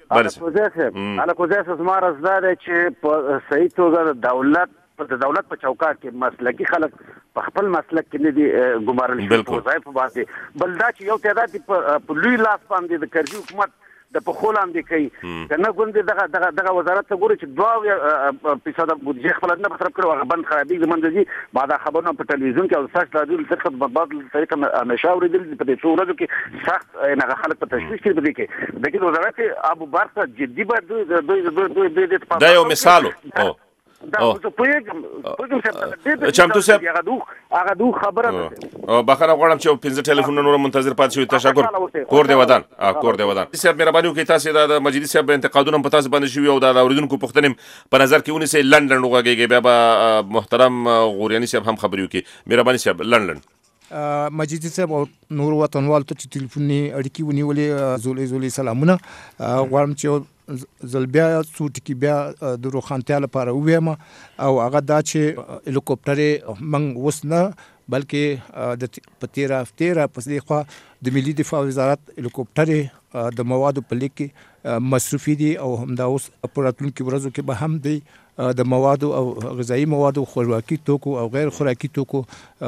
الکوزی صاحب زما عرض دا دی چې په صحیح توګه د دولت په چوکاټ کې مسلکي خلک په خپل مسلک کې نه دي ګمارل شوي په وظایفو باندې. بل دا چې یو تعداد په لوی لاس باندې د کرزي حکومت د پښو لاندې کوي، که نه ګوندې دغه وزارت ته ګوري چې 2% بودیجه خپله نه مصرف کړې، هغه بند خرابېږي د منځه ځي. ما دا خبرونه په ټلویزیون کې او سخت راډیو له باد طریقه همیشه اورېدلي دي. په دې څو ورځو کې سخت هغه خلک په تشویش کې په دې کې د وزارت ابو برق ته جدي باید دا یو مثال و. چمتو صاحب هغه دو خبره بخښنه غواړم چې 15 ټلیفونونه نور منتظر پاتې شوي. تشکر. کور دی ودان صاحب مهرباني وکړئ، تاسې د مجیدي صاحب انتقادونه په تاسې باندې شوي او د اورېدونکو پوښتنې په نظر کې ونیسئ. لنډن وغږېږئ، بیا به محترم غوریاني صاحب هم خبرې وکړي. مهرباني صاحب لنډن. مجیدي صاحب او نور وطنوالو ته چې ټلیفوني اړیکې ونیولې زولې سلامونه. غواړم چې زل بیا څو ټکي بیا د روښانتیا لپاره ووایم، او هغه دا چې هلیکوپټرې موږ اوس نه بلکې د په تېره هفتې راپسې خوا د ملي دفاع وزارت هلیکوپټرې د موادو په لیک کې مصرفي دي، او همدا اوس په راتلونکي ورځو کې به هم دی د موادو او غذایي موادو، خوراکي توکو او غیر خوراکي توکو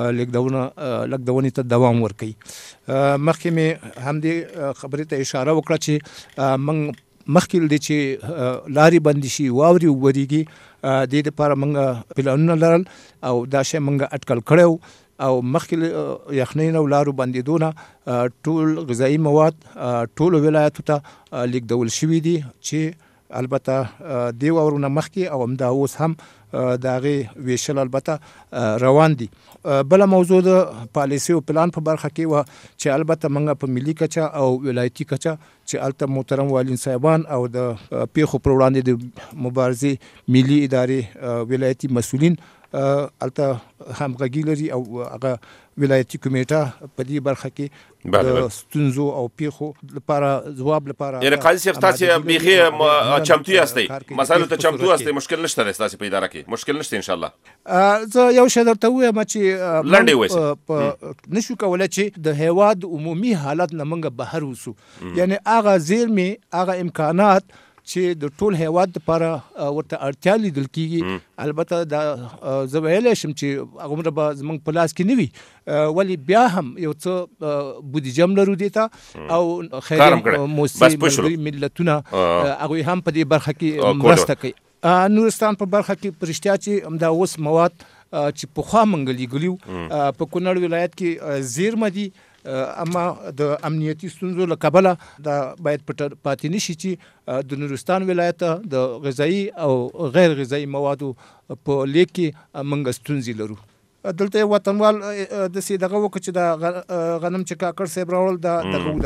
لګدونې ته دوام ورکوي. مخکې مې همدې خبرې ته اشاره وکړه چې موږ مخکې دی چې لارې بندې شي، واورې وورېږي، دې دپاره موږ پلانونه لرل او دا شی موږ اټکل کړی، او مخکې یخنۍ نه او لارو بندېدو نه ټول غذایي مواد ټولو ولایتو ته لیږدول شوي دي، چې البته دې واورو نه مخکې او همدا اوس هم د هغې ویشل البته روان دي. بله موضوع د پالیسي او پلان په برخه کې وه چې البته موږ په ملي کچه او ولایتي کچه چې هلته محترم والین صاحبان او د پیښو پر وړاندې د مبارزې ملي ادارې ولایتي مسؤلین هلته همغږي لري، او هغه ولایتي کمیټه په دې برخه کې د ستونزو او پیښو لپاره ځواب لپاره. یعنې قاضي صاحب تاسې بیخي چمتو یاستئ، مسایلو ته چمتو یاستئ، مشکل نشته دی ستاسې په اداره کې؟ مشکل نشته انشاءالله. زه یو شی درته ووایم چې لنډې وایسئ. نشو کولی چې د هیواد عمومي حالت نه موږ بهر وسو، یعنې هغه زیرمې هغه امکانات چې د ټول هیواد لپاره ورته اړتیا لیدل کېږي، البته دا زه ویلی شم چې هغومره به زموږ په لاس کې نه وي، ولې بیا هم یو څه بودیجه هم لرو دې ته، او خیري موسسې ملتونه هغوی هم په دې برخه کې مرسته کوي. نورستان په برخه کې په رښتیا چې همدا اوس مواد چې پخوا موږ لیږلي وو په کونړ ولایت کې زیرمه دي، اما د امنیتي ستونزو له کبله دا باید پاتې نشي چې د نورستان ولایت د غذایي او غیر غذایي موادو په لیک کې موږ ستونزې لرو. دلته وطنوال داسې دغه وکړه چې دا غنم چې کاکړ صاحب راوړل دا دغه ده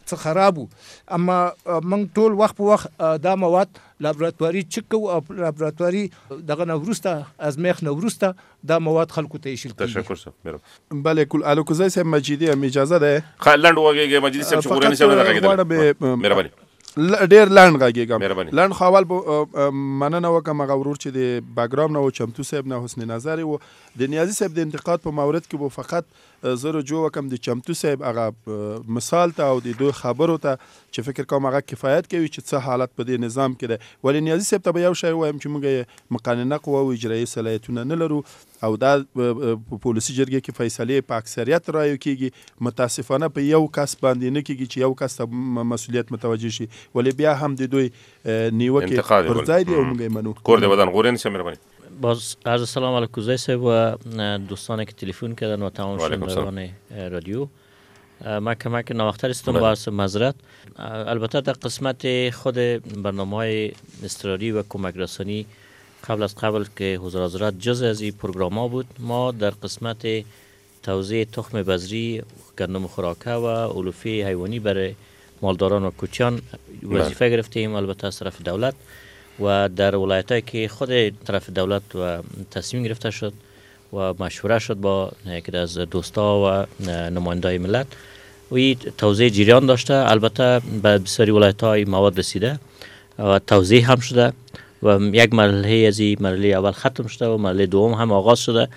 څه خراب وو. اما موږ ټول وخت په وخت دا مواد لابراتواري چک کوو او لابراتواري دغه نه وروسته ازمېښت نه وروسته دا مواد خلکو ته ایشل کیږي. تشکر صاحب. بله کل الوکوزی صاحب مجیدی هم اجازه ده لنډ وغږیږئ مجیدي صاحب چې غوراني صاحب نه غږېدل مهرباني ډیر لنډ غږیږم. لنډ خو مننه وکم هغه ورور چې د باګرام نه و چمتو صاحب نه حسن نظر و د نیازي صاحب د انتقاد په مورد کې به فقط زه رجوع وکم د چمتو صاحب هغه مثال ته او د دوی خبرو ته چې فکر کوم هغه کفایت کوي چې څه حالت په دې نظام کې ده. ولې نیازي صاحب ته به یو شی وایم چې موږ مقننه قوه او اجرایي صلاحیتونه نه لرو او دا په پولیسي جرګې کې فیصلې په اکثریت رایو کېږي. متاسفانه په یو کس باندې نه کېږي چې یو کس ته مسؤلیت متوجه شي. ولې بیا هم د دوی نیوکې پر ځای دي او موږ یې منو. کرد بدن غوراني صاحب مهرباني. باز عرض سلام الکوزی صاحب و دوستانی که تلفن کردن و تمام شنوندگان رادیو. من کمک ناوقتر استم باعث معذرت. البته در قسمت خود برنامه‌های اضطراری و کمک رسانی قبل از قبل که حضور حضرت جزء از این پروگرام بود، ما در قسمت توزیع تخم بذری، گندم خوراکه و علوفه حیوانی برای مالداران و کوچیان وظیفه گرفتیم، البته از طرف دولت و در ولایت‌هایی که خود طرف دولت و تصمیم گرفته شد و مشوره شد با یکی از دوستا و نمایندای ملت و این توزیع جریان داشته. البته به بسیاری ولایت‌های مواد رسیده و توزیع هم شده و یک مرحله از این مرحله اول ختم شده و مرحله دوم هم آغاز شده.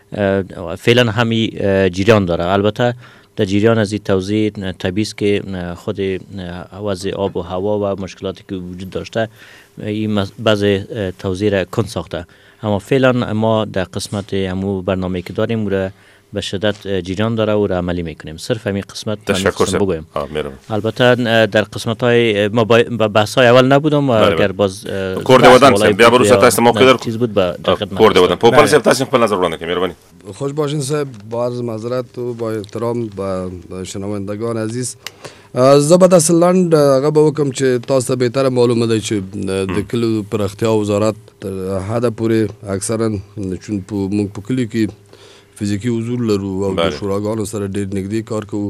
فعلا همی جریان داره. البته در جریان از این توزیع طبیعی است که خود وضع آب و هوا و مشکلاتی که وجود داشته این بعض توزیع را کند ساخته. اما فعلا ما در قسمت همو برنامه که داریم را به شدت جریان داره و را عملی میکنیم. صرف همین قسمت بگویم. البته در قسمت های ما بحث های اول نبودم اگر باز کرد ودن بیا بروسا تاسو موقع در چیز بود به کرد ودن پوپل صاحب تاسو خپل نظر وړاندې کړئ. مهرباني. خوش باشین صاحب. با عرض معذرت و با احترام به شنوندگان عزیز، زه به داسې لنډ هغه به وکړم چې تاسو ته بهتره معلومه ده چې د کلیو پراختیا وزارت تر حده پورې اکثرا موږ په کلیو کې فزیکي حضور لرو او د شوراګانو سره ډېر نږدې کار کوو.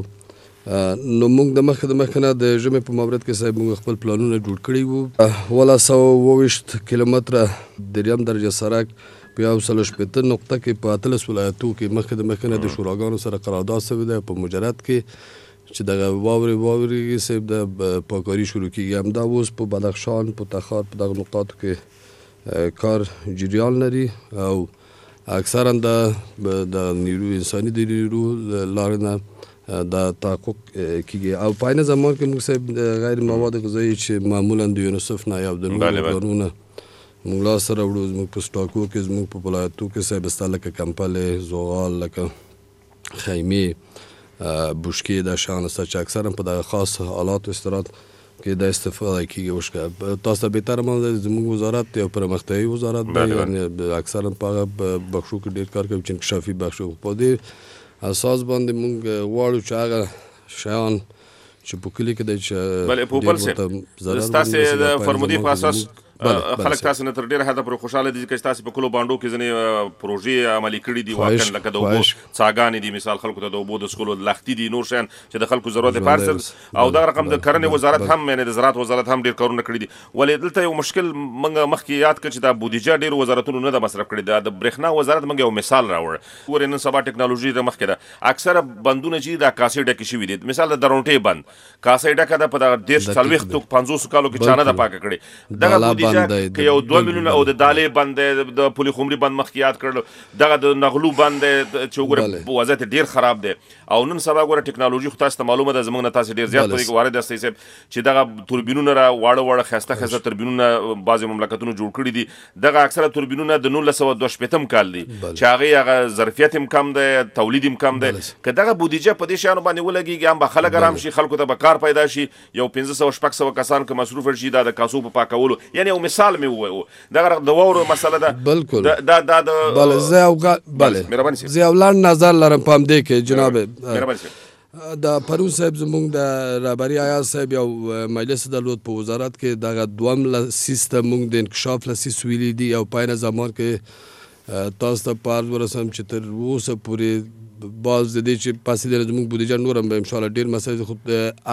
نو موږ د مخکې نه د ژمي په مورد کې صاحب موږ خپل پلانونه جوړ کړي وو. 122 کیلومتره دریم درجه سړک په 160 نقطه کې په 13 ولایتو کې مخکې نه د شوراګانو سره قرارداد شوی دی. په مجرد کې چې دغه واوري صاحب د پاکاري شروع کیږي. همدا اوس په بدخشان په تخار په دغه نقاطو کې کار جریان لري او اکثرا د نیرو انساني د نیرو لارې نه د تحقق کیږي. او په عین زمان کې موږ صاحب غیر مواد غذایي چې معمولا د یونیسف نه یا د نورو ادارو موږ لاس سره وړو، زموږ په سټاکو کې زموږ په ولایتو کې صاحب ستا لکه کمپلې، زغال، لکه خیمې، بوشکې د شان است چې اکثرا په دغه خاص حالات استرات کې د استفاده کیږي. وشکه تاسو به تر مونږ زموږ وزارت یو پرمختیایي وزارت دی، یعنی اکثرا په بخشو کې ډیر کار کوي چې انکشافي بخشو په دې اساس باندې موږ غواړو چې هغه شیان چې په کلی کې د بلې په بل څه تاسو د فرمودي په اساس خلک تاسو نه تر ډیره حده پر خوشاله دي چې تاسو په کلو باندې کې ځنې پروژې عملي کړې دي، واقعا لکه د اوبو څاګانې دي، مثال خلکو ته د اوبو د سکولو لختي دي، نور شیان چې د خلکو ضرورت پارسل او دا رقم د کرنې وزارت هم یعنی د زراعت وزارت هم ډیر کارونه کړی دي. ولې دلته یو مشکل موږ مخکې یاد کړ چې دا بودیجه ډیر وزارتونو نه د مصرف کړی دا د برېښنا وزارت موږ یو مثال راوړ. ورې نن سبا ټکنالوژي د مخکې ده اکثره بندونه چې دا کاسې ډکې شوي دي، مثال د درونټې بند کاسې ډکه ده په دغه 150 کالو کې چانه ده پاکه کړې. دغه بودیجه که یو 2 میلیونه او د دالې بند د پولي خمري بند مخکې یاد کړل، دغه د نغلو بند چې وګوره وضعیت ډیر خراب دی. او نن سبا ګوره ټکنالوژي خو تاسو ته معلومه ده زموږ نه تاسو ډیر زیات پرې وارد یاستئ صاحب چې دغه توربینونه را واړه خسته توربینونه بعضې مملکتونو جوړ کړي دي. دغه اکثره توربینونه د 1922 کال دي چې هغه ظرفیت هم کم دی، تولید هم کم دی. که دغه بودیجه په دې شیانو باندې ولګیږي هم به خلک ارام شي، خلکو ته به کار پیدا شي، یو 500-600 کسان که مصروف شي دا د کاسو په پاکولو. یعنی یو مثال مې ووایو دغه د واورو مسله ده. بالکل دا بله زه یو لنډ نظر لرم په همدې کې جناب د پرون صاحب زموږ د رهبري ایاز صاحب یو مجلس درلود په وزارت کې دغه دویم سیستم موږ د انکشاف لسیس ویلي دي او په عین زمان کې تاسو ته په عرض ورسوم چې تر اوسه پورې باز د دې چې پاسې د زموږ بودیجه نورم به ان شاء الله ډیر مسایل خو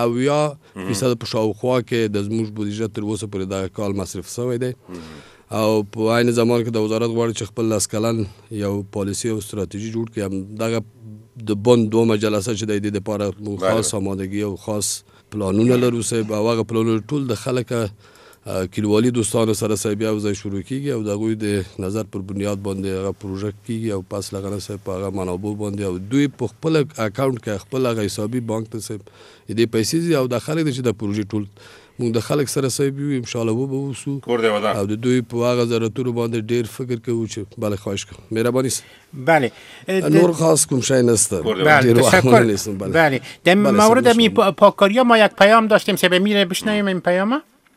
80% په شاوخوا کې د زموږ بودیجه تر اوسه پورې دا کال مصرف شوی دی او په عین زمان کې د وزارت غواړي چې خپل لاس کلن یو پالیسي او ستراتیژي جوړ کړي هم دغه د بند دوه جلسه چې د دې لپاره خاص آمادګي او خاص پلانونه لرو سه او هغه پلانونه ټول د خلک کلیوالي دوستانو سره سره بیا وځي شروع کیږي او دغه د نظر پر بنیاد باندې هغه پروژه کیږي او پاس لغنه سره په هغه منابع باندې او دوی په خپل اکاونټ کې خپل هغه حسابي بانک ته سره دې پیسې او د خلک چې د پروژې ټول موږ د خلک سره سره بيو ان شاء الله وو وسو کور دی ودا او د دوی په هغه ضرورتونو باندې ډیر فکر کوو چې بل خواهش کوم مهرباني بله نور خاص کوم شای نسته بله تشکر بله در مورد پاککاری ما یک پیام داشتیم سبب میره بشنویم این پیام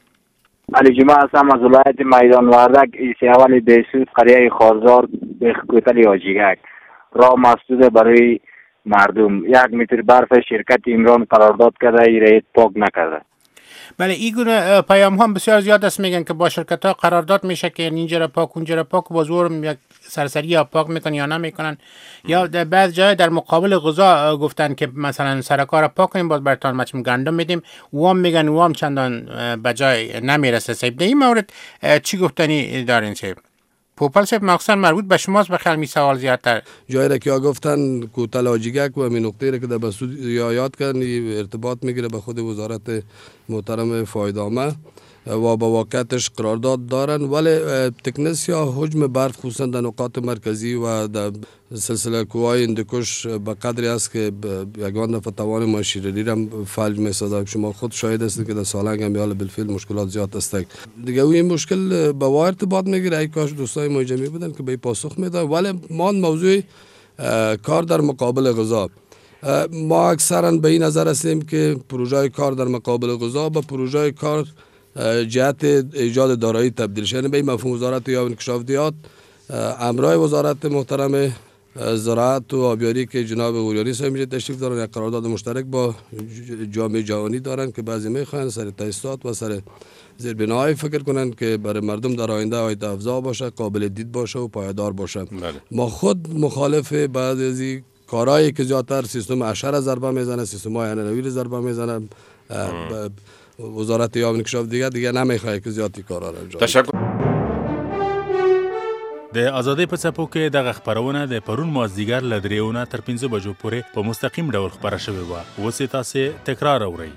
علی جمعه هستم از ولایت میدان وردک ایسیاوال بیسوس قریه خارزار به کوتل یاجیگک راه مسدود برای مردم 1 متر برف شرکت عمران قرارداد کرده ایره پاک نکرده بله این گونه پیام هم بسیار زیاد است میگن که با شرکت ها قرارداد میشه که اینجا را پاک اونجا را پاک بازور یک سرسری یا پاک میکنن یا نمیکنن یا در بعض جای در مقابل غذا گفتن که مثلا سرکار پاک کنیم باز براتون مچم گندم میدیم وام میگن وام چندان به جای نمیرسه سیب در این مورد چی گفتنی دارین سیب پوپل صاحب مخصوصا مربوط به شماست بخیال می سوال زیادتر جایی را که گفتن کوتل آجیگک و همین نقطه را که در بسود یاد کردن ارتباط میگیره به خود وزارت محترم فایدامه و با واقعیتش قرارداد دارن ولی تکنسیا حجم برف خصوصا در نقاط مرکزی و در سلسله کوههای هندوکش به قدری است که یگان دفعه توان ماشینری را فلج میسازد شما خود شاهد هستید که در سالنگ هم بیال بالفعل مشکلات زیاد است دیگه این مشکل با وا ارتباط میگیره ای کاش دوستای ما جمعی بودن که به پاسخ میدن ولی ما موضوع کار در مقابل غذا ما اکثرا به این نظر هستیم که پروژه کار در مقابل غذا با پروژه کار جهت ایجاد دارایی تبدیل شده به مفهوم وزارت یا انکشاف دیات امرای وزارت محترم زراعت و آبیاری که جناب اوریانی صاحب میشه تشریف دارن یک قرارداد مشترک با جامعه جهانی دارن که بعضی میخوان سر تاسیسات و سر زیربناهای فکر کنن که برای مردم در آینده عاید افزا باشه قابل دید باشه و پایدار باشه ما خود مخالف بعضی از کارهایی که زیادتر سیستم اشر ضربه میزنه سیستم های انویل ضربه میزنه وزارت یا انکشاف دیگه نمیخواد که زیاتی کارا را انجام تشکر د ازادۍ په څپو کې دغه خپرونه د پرون مازدیګر له 3 تر 5 بجو پورې په مستقیم ډول خپره شوې وه اوس یې تاسې تکرار اورئ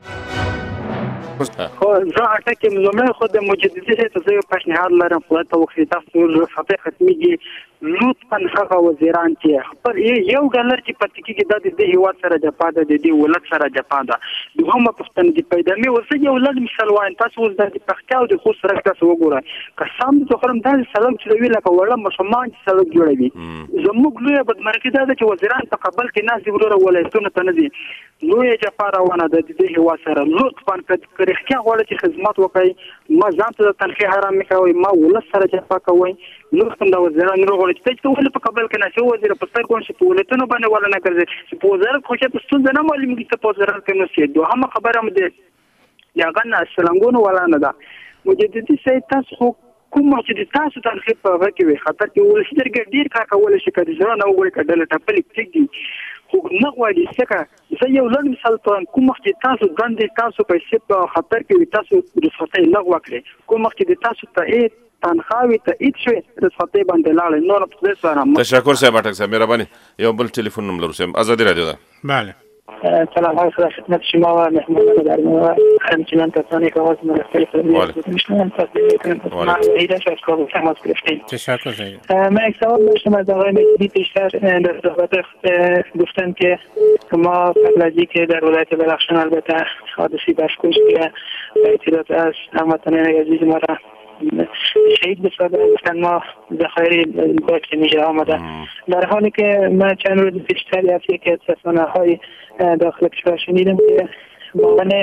زه اټکم لومړی خو د مجددي ته زه یو پیشنهاد لرم خدای ته وکړي تاسو فتح ختمیږي لطفا هغه وزیران چې خپل یو ډالر چې پاتې کېږي دا د هیواد سره جفا ده د دې ولت سره جفا ده دوهمه پوښتنه د پیدا مې ورسې یو لږ مثال وایم تاسو اوس د پښتو او د خوست سره تاسو وګورئ قسم ته خورم دا سلام چې وی لکه وړه مشمان چې سلام جوړوي زموږ لوی بدمرکي دا چې وزیران په قبل کې ناس دی وروره ولایتونه ته نه دي لوی جفا روانه ده د هیواد سره لطفا کرخکیا غواړي چې خدمت وکړي ما ځان ته تنخیه حرام میکوي ما ولس سره جفا کوي نو څنګه د وزیرانو غواړي چې ولې په قبل کې نشو وزیر په ستر کوم چې په ولایتونو باندې ولا نه کوي چې په وزارت خو چې په ستون نه معلومي چې په وزارت کې نو سي دوه هم خبره مده یا غن سلنګونو ولا نه ده مجددي سي تاسو کوم چې تاسو تنخیه په هغه کې خطر کې ولې چې ډیر کار کول شي کړي ځان او وګړي کډل ټپل کېږي خو نه غواړي څنګه زه یو لږ مثال ته کوم چې تاسو ګاندې تاسو پیسې په خطر کې تاسو د سختۍ لغوه کړې کوم چې تاسو ته تنخواهی ته ایت شوی رسفته باندې لاړ نور په دې سره تشکر صاحب اٹک صاحب مهرباني یو بل ټلیفون نمبر سم آزادی رادیو ده بله سلام علیکم خدمت شما و محمود در همچنان کسانی که آواز مرتبط میشنن ایدهش از کابل تماس گرفتیم. تشکر زید. من یک سوال داشتم از آقای مجیدی پیشتر در صحبت گفتن که ما قبل از اینکه در ولایت بدخشان البته حادثی بشکوش که اطلاعات از هموطنان عزیز ما را شهید بسازه گفتن ما ذخایر باید میشه آمده در حالی که من چند روز پیشتر از یکی از رسانه های داخل کشور شنیدم که معاون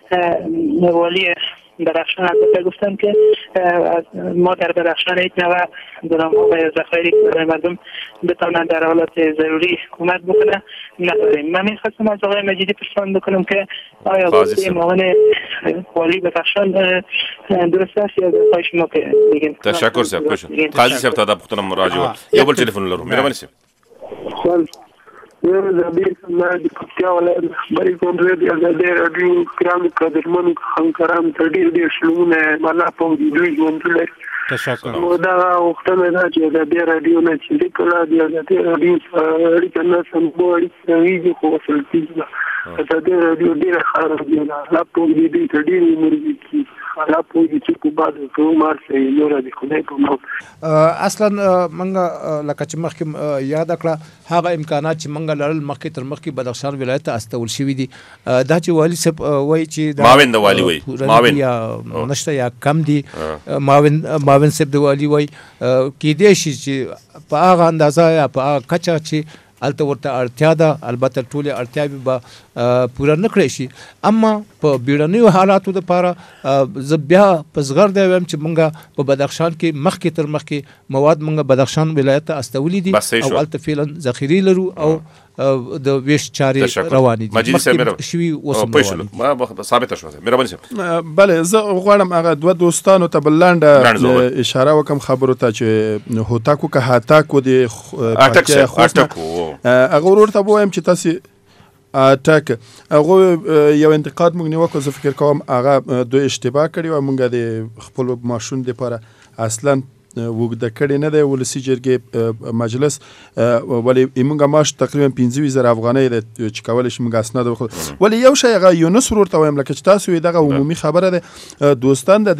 والی بدخشان البته گفتن که ما در بدخشان هیچ نوع گناه‌های ذخایری که برای مردم بتوانند در حالات ضروری کمک بکنه نداریم. من می‌خواستم از آقای مجیدی پرسان بکنم که آیا گفته معاون والی بدخشان درست است یا گفتای شما که بگیم. تشکر صاحب. قاضی صاحب ته دا پوښتنه مراجعه یو بل ټلیفون لرو. مهرباني صاحب. زبیر ما د پکتیا ولایت خبرې کوم زه د ازادۍ راډیو ګرانو قدرمنو همکارانو ته ډېر سلامونه الله په دوی ژوند لري. تشکر. دا وختونه دا چې د ازادۍ راډیو نه چې لیکله د ازادۍ راډیو اړیکه نه سمبو اړیکه ویږي خو وصل کېږي. ازادۍ راډیو ډېره ښه راډیو ده. الله په دوی ته ډېر عمر وکړي. الله په دې چې په بعد عمر سي نور د خدای په مو اصلا منګه لکه چې مخکې یاد کړه هغه امکانات چې منګه لرل مخکې تر مخکې بدخشان ولایت ته استول شوی دي دا چې والی صاحب وایي چې معاون د والی وایي معاون یا نشته یا کم دي معاون صاحب د والی وایي کې دې شي چې په هغه اندازه یا په هغه کچه چې الته ورته اړتیا ده البته ټولې اړتیاوې به پوره نه کړی شي اما په بیړنیو حالاتو دپاره زه بیا په زغر دی وایم چې مونږ په بدخشان کې مخکې تر مخکې مواد مونږ بدخشان ولایت ته استولی دي او الته فعلا ذخیرې لرو او د ویش چارې روانې دي مجید صاحب شوي اوس هم روانې ما ثابته شوه مهرباني صاحب بله زه غواړم هغه دوه دوستانو ته بل لنډه اشاره وکم خبرو ته چې هوتاکو که هاتاکو د هغه ورور ته ووایم چې تاسې ټاک هغه یو انتقاد موږ نیوکو زه فکر کوم هغه دوی اشتباه کړي او موږ د خپل ماشوم دپاره اصلا وګده کړي نه دی ولسي جرګې مجلس ولې موږ ماش تقریبا 15,000 افغانۍ ده چې کولی شي موږ اسناد وخورو ولې یو شی هغه یونس ورور ته وایم لکه چې تاسو یې دغه عمومي خبره ده دوستان د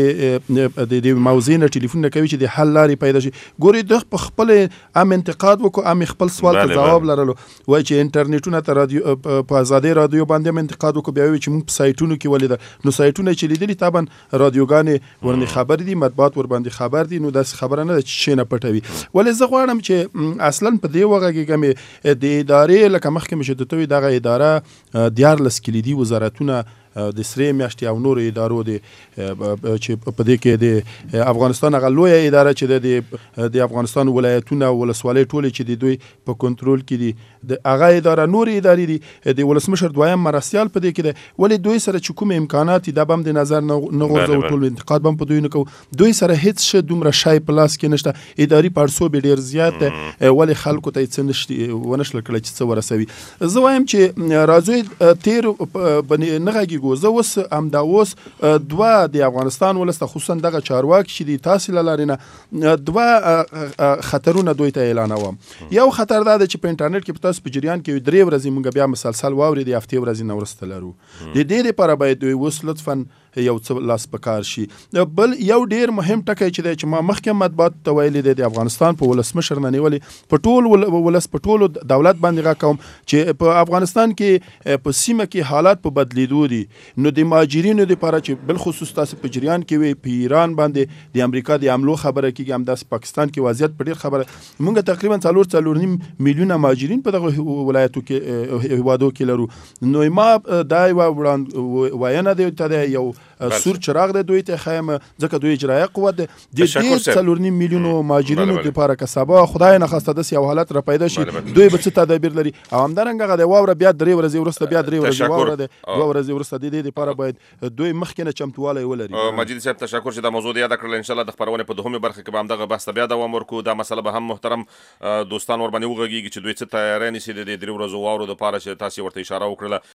دې موضوع نه ټلیفون کوي چې د حل لارې پیدا شي ګوري د خپل ام انتقاد وکړو ام خپل سوال ته ځواب لرلو وایي چې انټرنیټونه ته رادیو په ازادۍ رادیو باندې هم انتقاد وکړو بیا وایي چې موږ په سایټونو کې ولیدل نو سایټونه چې لیدلي طبعا رادیوګانې ورنې خبر دي مطبوعات ورباندې خبر دي نو داسې خبره نه ده چې شی نه پټوي ولې زه غواړم چې اصلا په دې وغږېږم د ادارې لکه مخکې مې چې درته وي دغه اداره 14 کلیدي وزارتونه د سرې میاشتې او نورو ادارو چې په دې کې د افغانستان هغه لویه اداره چې د افغانستان ولایتونه او ولسوالۍ ټولې چې د دوی په کنټرول کې دي د هغه اداره نورې ادارې دي د ولسمشر دویم مرستیال په دې کې دی ولې دوی سره چې کوم امکانات دي دا به هم د نظر نه غورځوو ټول انتقاد به هم په دوی نه کوو دوی سره هېڅ ښه دومره شی په لاس کې نشته اداري پړسوب یې ډېر زیات دی ولې خلکو ته یې څه ونشل کړی چې څه ورسوي زه وایم چې راځئ تېر نه غږېږو زه اوس همدا اوس دوه د افغانستان ولس ته خصوصا دغه چارواکي چې دي تاسې له لارې نه دوه خطرونه دوی ته اعلانوم یو خطر دا دی چې په انټرنیټ کې په تاسو په جریان کې 3 ورځې موږ بیا مسلسل واورې د هفتې ورځې نه وروسته لرو د دې دپاره باید دوی اوس لطفا یو څه لاس پکار شي بل یو ډیر مهم ټکی چې دی چې ما مخکې مطبوعات ته ویلي دی د افغانستان په ولسمشر نه نیولې په ټول ولس په ټولو دولت باندې غږ کوم چې په افغانستان کې په سیمه کې حالات په بدلیدو دي نو د مهاجرینو دپاره چې بالخصوص تاسو په جریان کې وي په ایران باندې د امریکا د حملو خبره کېږي همداسې پاکستان کې وضعیت په ډېر خبره موږ تقریبا 4.5 میلیونه مهاجرین په دغه ولایتو کې هیوادو کې لرو نو ما دا یوه وینا دی ته یو سور چراغ دی دوی ته خایم ځکه دوی اجرایه قوت دی د دې 4.5 میلیونو مهاجرینو دپاره که سبا خدای نخواسته داسې یو حالت را پیدا شي دوی به څه تدابیر لري او همدارنګه هغه د واوره بیا 3 ورځې وروسته بیا 3 ورځې واوره ده 2 ورځې وروسته د دې دپاره باید دوی مخکې نه چمتوالی ولري مجید صاحب تشکر چې دا موضوع د یاده کړله انشاءالله د خپرونې په دوهمې برخه کې به همدغه بحث ته بیا دوام ورکړو دا مسله به هم محترم دوستان ورباندې وغږېږي چې دوی څه تیاری نیسي د دې 3 ورځو واورو دپاره چې تاسې ورته اشاره وکړله